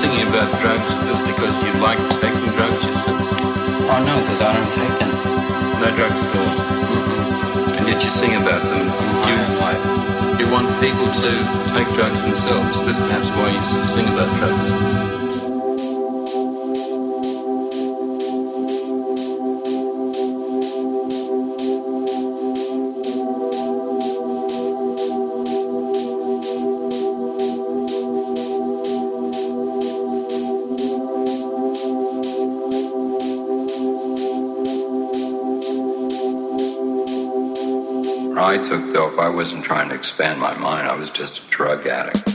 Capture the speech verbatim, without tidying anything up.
singing about drugs, is this because you like taking drugs yourself? Oh no, because I don't take them. No drugs at all? Mm-hmm. And yet you sing about them. You, own life. You want people to take drugs themselves. Is this perhaps why you sing about drugs? I took dope. I wasn't trying to expand my mind. I was just a drug addict.